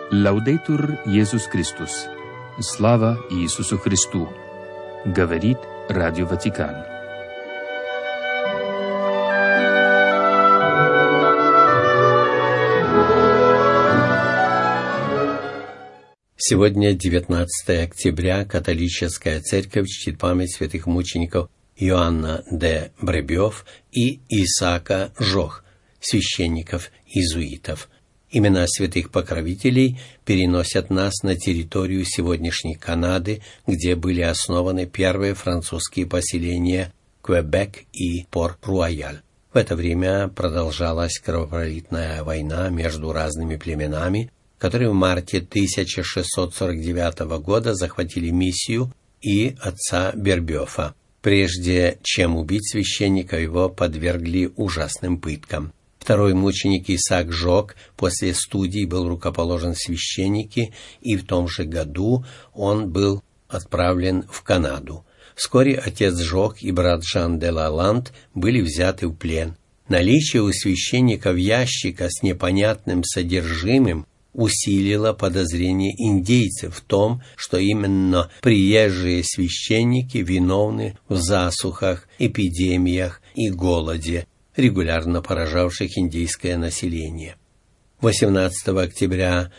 Лаудейтур Иисус Христос. Слава Иисусу Христу. Говорит Радио Ватикан. Сегодня 19 октября. Католическая церковь чтит память святых мучеников Иоанна де Бребёв и Исаака Жох, священников-иезуитов. Имена святых покровителей переносят нас на территорию сегодняшней Канады, где были основаны первые французские поселения Квебек и Порт-Руаяль. В это время продолжалась кровопролитная война между разными племенами, которые в марте 1649 года захватили миссию и отца Бребёва. Прежде чем убить священника, его подвергли ужасным пыткам. Второй мученик Исаак Жох после студий был рукоположен в священники, и в том же году он был отправлен в Канаду. Вскоре отец Жох и брат Жан де Лаланд были взяты в плен. Наличие у священников ящика с непонятным содержимым усилило подозрение индейцев в том, что именно приезжие священники виновны в засухах, эпидемиях и голоде, регулярно поражавших индейское население. 18 октября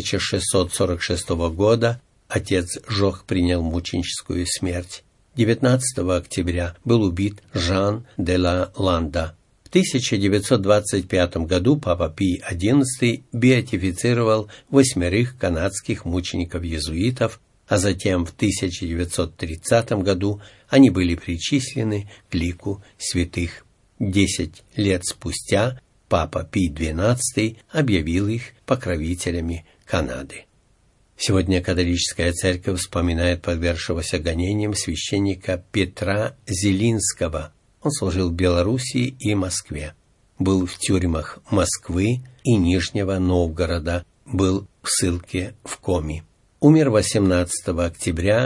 1646 года отец Жох принял мученическую смерть. 19 октября был убит Жан де Лаланда. В 1925 году папа Пий XI беатифицировал 8 канадских мучеников-иезуитов, а затем в 1930 году они были причислены к лику святых. 10 лет спустя папа Пий XII объявил их покровителями Канады. Сегодня католическая церковь вспоминает подвергшегося гонениям священника Петра Зелинского. Он служил в Белоруссии и Москве, был в тюрьмах Москвы и Нижнего Новгорода, был в ссылке в Коми. Умер 18 октября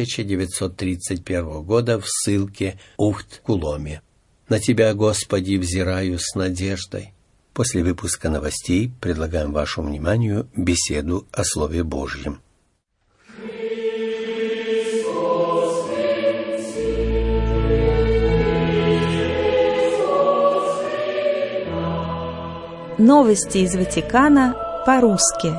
1931 года в ссылке Ухт-Куломе. «На Тебя, Господи, взираю с надеждой». После выпуска новостей предлагаем вашему вниманию беседу о Слове Божьем. Новости из Ватикана по-русски.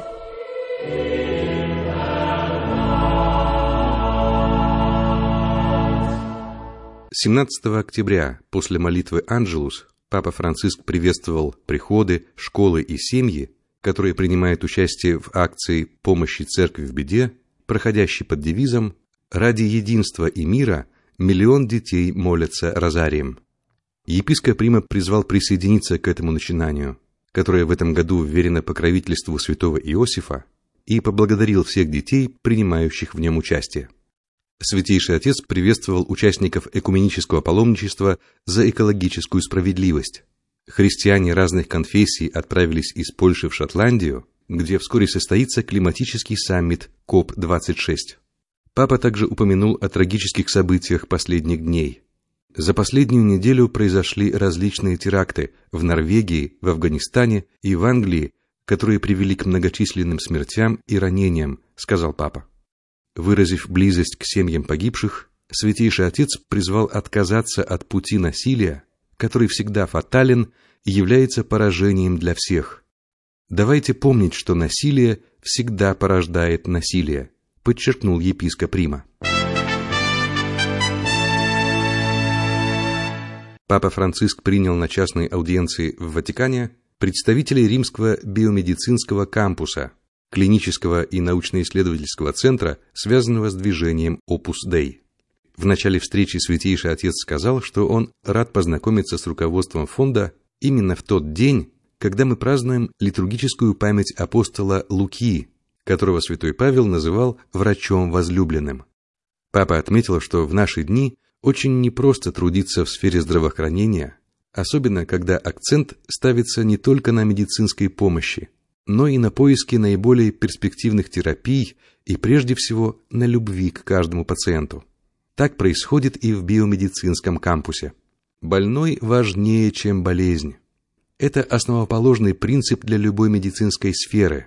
С 17 октября, после молитвы «Анджелус», Папа Франциск приветствовал приходы, школы и семьи, которые принимают участие в акции помощи церкви в беде, проходящей под девизом «Ради единства и мира миллион детей молятся розарием». Епископ Рима призвал присоединиться к этому начинанию, которое в этом году вверено покровительству святого Иосифа, и поблагодарил всех детей, принимающих в нем участие. Святейший Отец приветствовал участников экуменического паломничества за экологическую справедливость. Христиане разных конфессий отправились из Польши в Шотландию, где вскоре состоится климатический саммит КОП-26. Папа также упомянул о трагических событиях последних дней. За последнюю неделю произошли различные теракты в Норвегии, в Афганистане и в Англии, которые привели к многочисленным смертям и ранениям, сказал Папа. Выразив близость к семьям погибших, Святейший Отец призвал отказаться от пути насилия, который всегда фатален и является поражением для всех. Давайте помнить, что насилие всегда порождает насилие, подчеркнул епископ Рима. Папа Франциск принял на частной аудиенции в Ватикане представителей Римского биомедицинского кампуса, клинического и научно-исследовательского центра, связанного с движением Opus Dei. В начале встречи Святейший Отец сказал, что он рад познакомиться с руководством фонда именно в тот день, когда мы празднуем литургическую память апостола Луки, которого святой Павел называл «врачом возлюбленным». Папа отметил, что в наши дни очень непросто трудиться в сфере здравоохранения, особенно когда акцент ставится не только на медицинской помощи, но и на поиске наиболее перспективных терапий и, прежде всего, на любви к каждому пациенту. Так происходит и в биомедицинском кампусе. Больной важнее, чем болезнь. Это основоположный принцип для любой медицинской сферы.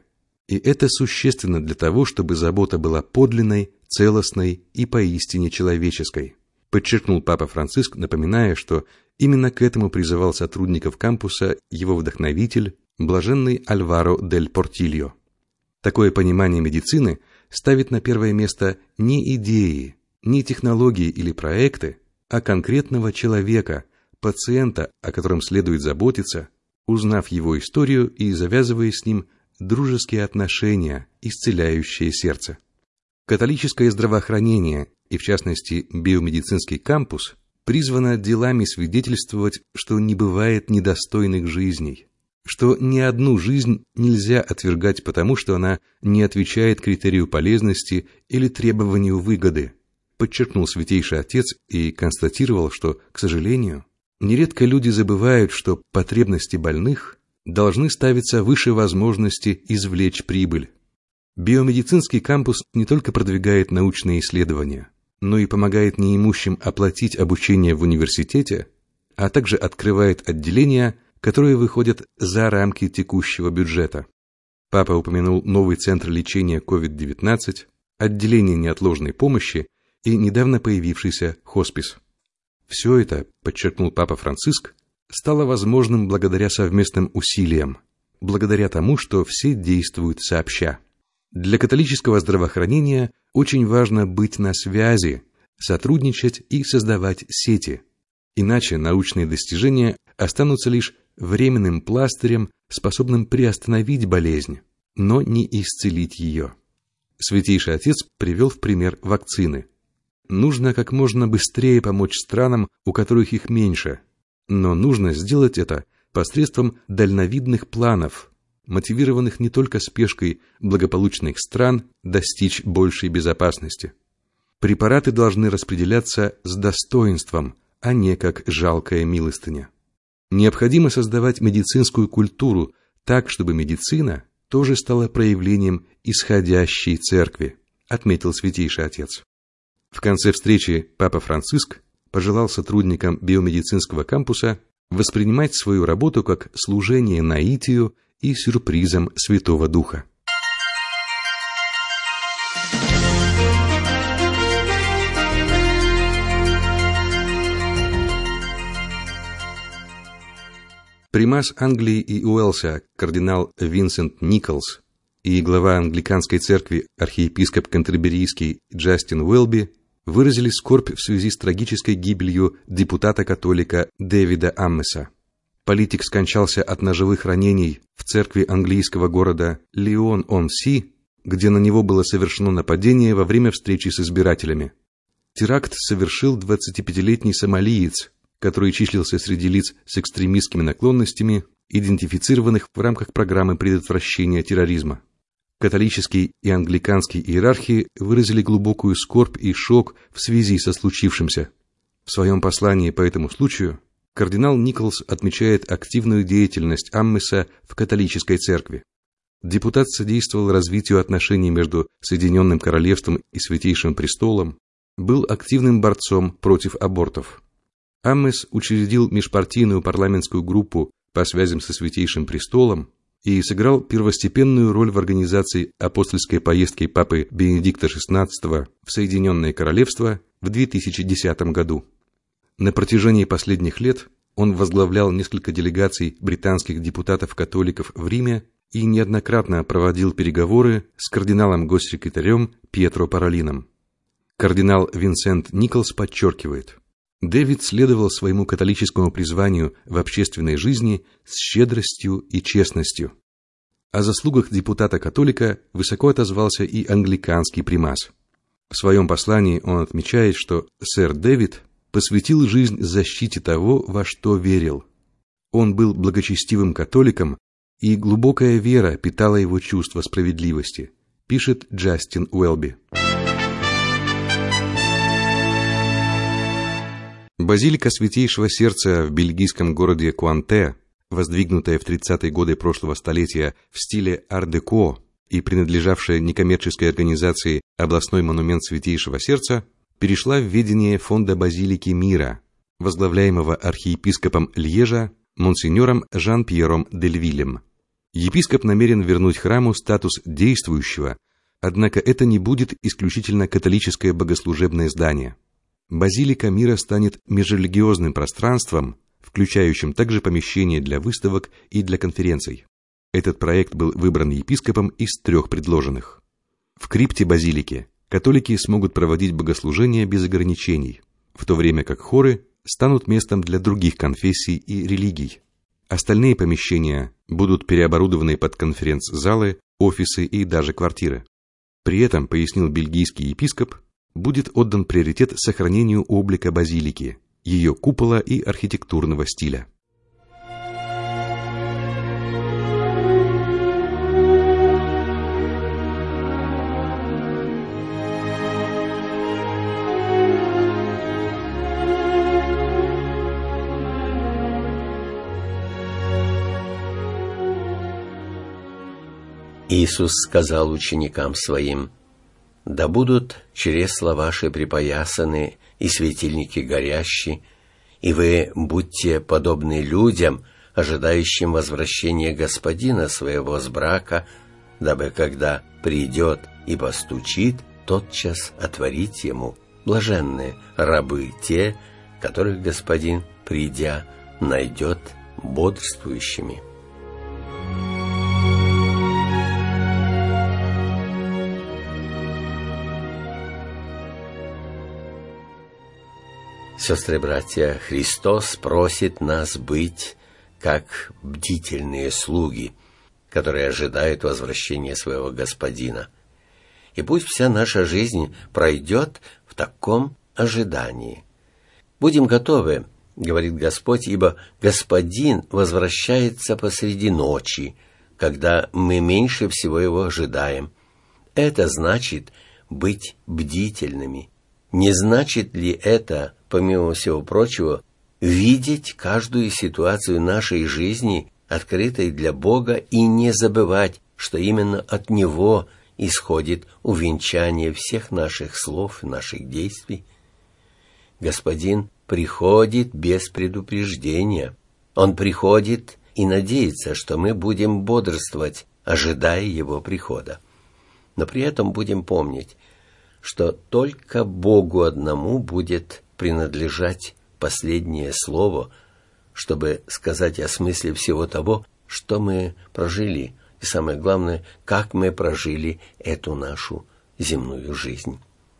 И это существенно для того, чтобы забота была подлинной, целостной и поистине человеческой, подчеркнул Папа Франциск, напоминая, что именно к этому призывал сотрудников кампуса его вдохновитель, блаженный Альваро дель Портильо. Такое понимание медицины ставит на первое место не идеи, не технологии или проекты, а конкретного человека, пациента, о котором следует заботиться, узнав его историю и завязывая с ним дружеские отношения, исцеляющие сердце. Католическое здравоохранение, и в частности биомедицинский кампус, призвано делами свидетельствовать, что не бывает недостойных жизней, что ни одну жизнь нельзя отвергать потому, что она не отвечает критерию полезности или требованию выгоды, подчеркнул Святейший Отец и констатировал, что, к сожалению, нередко люди забывают, что потребности больных должны ставиться выше возможности извлечь прибыль. Биомедицинский кампус не только продвигает научные исследования, но и помогает неимущим оплатить обучение в университете, а также открывает отделения, которые выходят за рамки текущего бюджета. Папа упомянул новый центр лечения COVID-19, отделение неотложной помощи и недавно появившийся хоспис. Все это, подчеркнул Папа Франциск, стало возможным благодаря совместным усилиям, благодаря тому, что все действуют сообща. Для католического здравоохранения очень важно быть на связи, сотрудничать и создавать сети. Иначе научные достижения останутся лишь временным пластырем, способным приостановить болезнь, но не исцелить ее. Святейший Отец привел в пример вакцины. Нужно как можно быстрее помочь странам, у которых их меньше, но нужно сделать это посредством дальновидных планов, мотивированных не только спешкой благополучных стран достичь большей безопасности. Препараты должны распределяться с достоинством, а не как жалкая милостыня. Необходимо создавать медицинскую культуру так, чтобы медицина тоже стала проявлением исходящей церкви, отметил Святейший Отец. В конце встречи Папа Франциск пожелал сотрудникам биомедицинского кампуса воспринимать свою работу как служение наитию и сюрпризом Святого Духа. Примас Англии и Уэльса кардинал Винсент Николс и глава англиканской церкви архиепископ Кентерберийский Джастин Уэлби выразили скорбь в связи с трагической гибелью депутата-католика Дэвида Аммеса. Политик скончался от ножевых ранений в церкви английского города Лион-он-Си, где на него было совершено нападение во время встречи с избирателями. Теракт совершил 25-летний сомалиец, который числился среди лиц с экстремистскими наклонностями, идентифицированных в рамках программы предотвращения терроризма. Католические и англиканские иерархи выразили глубокую скорбь и шок в связи со случившимся. В своем послании по этому случаю кардинал Николс отмечает активную деятельность Аммеса в католической церкви. Депутат содействовал развитию отношений между Соединенным Королевством и Святейшим Престолом, был активным борцом против абортов. Аммес учредил межпартийную парламентскую группу по связям со Святейшим Престолом и сыграл первостепенную роль в организации апостольской поездки Папы Бенедикта XVI в Соединенное Королевство в 2010 году. На протяжении последних лет он возглавлял несколько делегаций британских депутатов-католиков в Риме и неоднократно проводил переговоры с кардиналом-госсекретарем Пьетро Паролином. Кардинал Винсент Николс подчеркивает: Дэвид следовал своему католическому призванию в общественной жизни с щедростью и честностью. О заслугах депутата-католика высоко отозвался и англиканский примас. В своем послании он отмечает, что сэр Дэвид посвятил жизнь защите того, во что верил. Он был благочестивым католиком, и глубокая вера питала его чувство справедливости, пишет Джастин Уэлби. Базилика Святейшего Сердца в бельгийском городе Куанте, воздвигнутая в 30-е годы прошлого столетия в стиле ар-деко и принадлежавшая некоммерческой организации «Областной монумент Святейшего Сердца», перешла в ведение фонда Базилики Мира, возглавляемого архиепископом Льежа монсеньором Жан-Пьером Дельвилем. Епископ намерен вернуть храму статус действующего, однако это не будет исключительно католическое богослужебное здание. Базилика Мира станет межрелигиозным пространством, включающим также помещения для выставок и для конференций. Этот проект был выбран епископом из 3 предложенных. В крипте базилики католики смогут проводить богослужения без ограничений, в то время как хоры станут местом для других конфессий и религий. Остальные помещения будут переоборудованы под конференц-залы, офисы и даже квартиры. При этом, пояснил бельгийский епископ, будет отдан приоритет сохранению облика базилики, ее купола и архитектурного стиля. Иисус сказал ученикам Своим: «Да будут чресла ваши припоясаны и светильники горящие, и вы будьте подобны людям, ожидающим возвращения Господина своего с брака, дабы, когда придет и постучит, тотчас отворить ему. Блаженны рабы те, которых Господин, придя, найдет бодрствующими». Сестры и братья, Христос просит нас быть как бдительные слуги, которые ожидают возвращения своего Господина. И пусть вся наша жизнь пройдет в таком ожидании. «Будем готовы, — говорит Господь, — ибо Господин возвращается посреди ночи, когда мы меньше всего Его ожидаем». Это значит быть бдительными. Не значит ли это, помимо всего прочего, видеть каждую ситуацию нашей жизни, открытой для Бога, и не забывать, что именно от Него исходит увенчание всех наших слов и наших действий? Господин приходит без предупреждения. Он приходит и надеется, что мы будем бодрствовать, ожидая Его прихода. Но при этом будем помнить, что только Богу одному будет принадлежать последнее слово, чтобы сказать о смысле всего того, что мы прожили, и самое главное, как мы прожили эту нашу земную жизнь.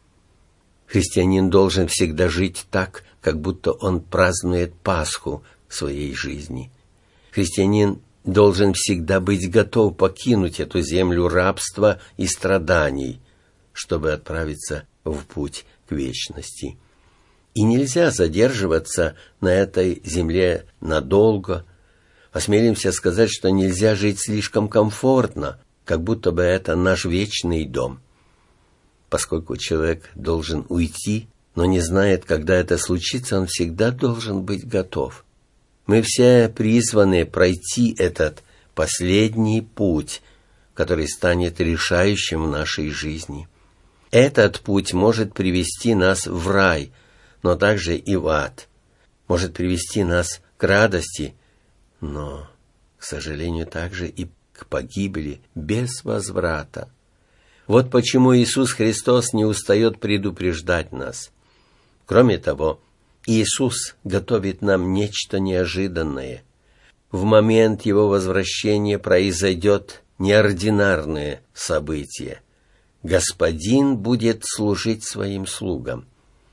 Христианин должен всегда жить так, как будто он празднует Пасху своей жизни. Христианин должен всегда быть готов покинуть эту землю рабства и страданий, чтобы отправиться в путь к вечности. И нельзя задерживаться на этой земле надолго. Осмелимся сказать, что нельзя жить слишком комфортно, как будто бы это наш вечный дом. Поскольку человек должен уйти, но не знает, когда это случится, он всегда должен быть готов. Мы все призваны пройти этот последний путь, который станет решающим в нашей жизни. Этот путь может привести нас в рай, но также и в ад. Может привести нас к радости, но, к сожалению, также и к погибели без возврата. Вот почему Иисус Христос не устает предупреждать нас. Кроме того, Иисус готовит нам нечто неожиданное. В момент Его возвращения произойдет неординарное событие. Господин будет служить своим слугам.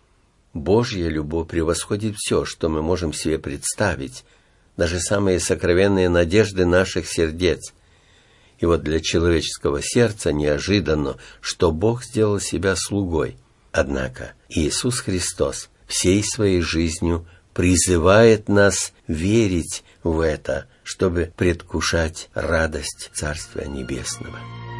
Божья любовь превосходит все, что мы можем себе представить, даже самые сокровенные надежды наших сердец. И вот для человеческого сердца неожиданно, что Бог сделал себя слугой. Однако Иисус Христос всей своей жизнью призывает нас верить в это, чтобы предвкушать радость Царствия Небесного.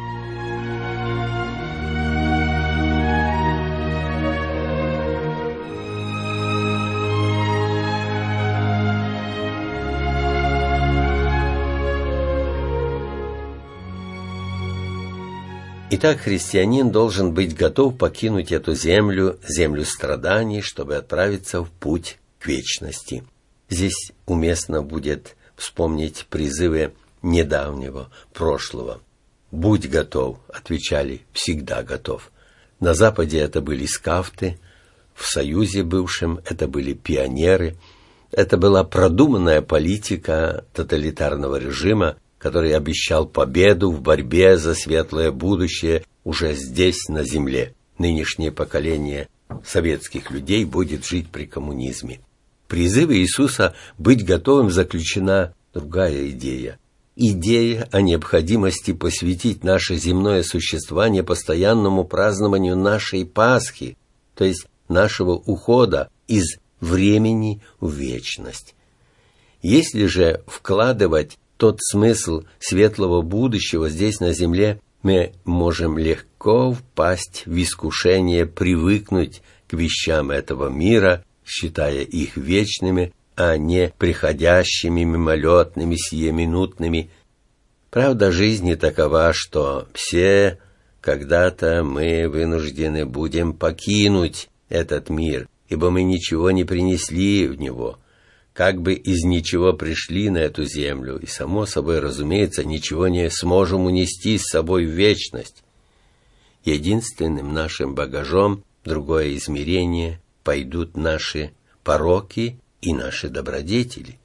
Итак, христианин должен быть готов покинуть эту землю, землю страданий, чтобы отправиться в путь к вечности. Здесь уместно будет вспомнить призывы недавнего прошлого. «Будь готов», — отвечали, «всегда готов». На Западе это были скафты, в Союзе бывшем это были пионеры. Это была продуманная политика тоталитарного режима, который обещал победу в борьбе за светлое будущее уже здесь, на земле. Нынешнее поколение советских людей будет жить при коммунизме. В призыве Иисуса быть готовым заключена другая идея. Идея о необходимости посвятить наше земное существование постоянному празднованию нашей Пасхи, то есть нашего ухода из времени в вечность. Если же вкладывать тот смысл светлого будущего здесь на земле, мы можем легко впасть в искушение привыкнуть к вещам этого мира, считая их вечными, а не приходящими, мимолетными, сиюминутными. Правда жизни такова, что все когда-то мы вынуждены будем покинуть этот мир, ибо мы ничего не принесли в него, как бы из ничего пришли на эту землю, и, само собой, разумеется, ничего не сможем унести с собой в вечность. Единственным нашим багажом в другое измерение пойдут наши пороки и наши добродетели.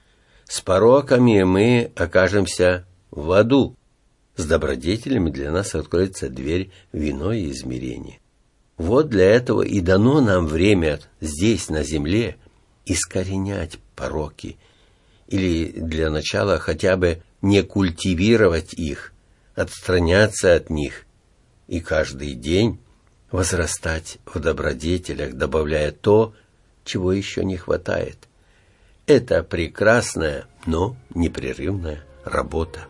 С пороками мы окажемся в аду, с добродетелями для нас откроется дверь в иное измерение. Вот для этого и дано нам время здесь, на земле, искоренять пороки, или для начала хотя бы не культивировать их, отстраняться от них, и каждый день возрастать в добродетелях, добавляя то, чего еще не хватает. Это прекрасная, но непрерывная работа.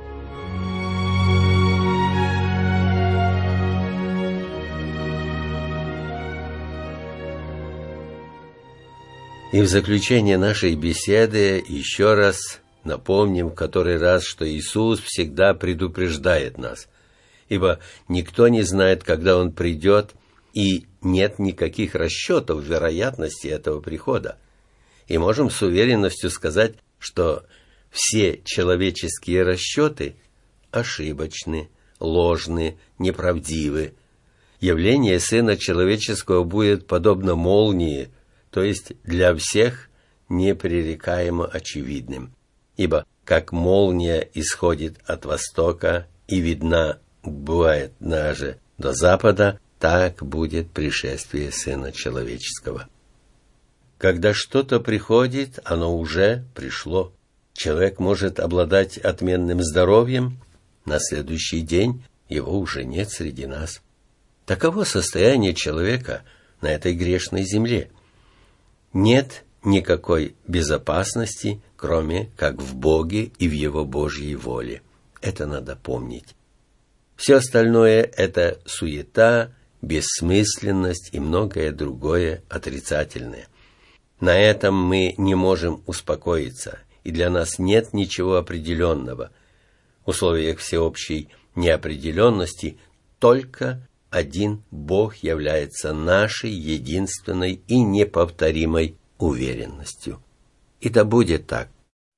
И в заключение нашей беседы еще раз напомним в который раз, что Иисус всегда предупреждает нас, ибо никто не знает, когда Он придет, и нет никаких расчетов вероятности этого прихода. И можем с уверенностью сказать, что все человеческие расчеты ошибочны, ложны, неправдивы. Явление Сына Человеческого будет подобно молнии, то есть для всех непререкаемо очевидным. Ибо как молния исходит от востока и видна бывает даже до запада, так будет пришествие Сына Человеческого. Когда что-то приходит, оно уже пришло. Человек может обладать отменным здоровьем, на следующий день его уже нет среди нас. Таково состояние человека на этой грешной земле. Нет никакой безопасности, кроме как в Боге и в Его Божьей воле. Это надо помнить. Все остальное – это суета, бессмысленность и многое другое отрицательное. На этом мы не можем успокоиться, и для нас нет ничего определенного. В условиях всеобщей неопределенности только один Бог является нашей единственной и неповторимой уверенностью. И да будет так.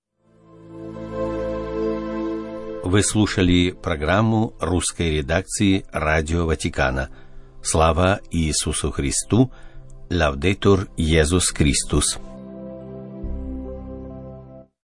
Вы слушали программу русской редакции Радио Ватикана. Слава Иисусу Христу! Лаудетур Иисус Христос!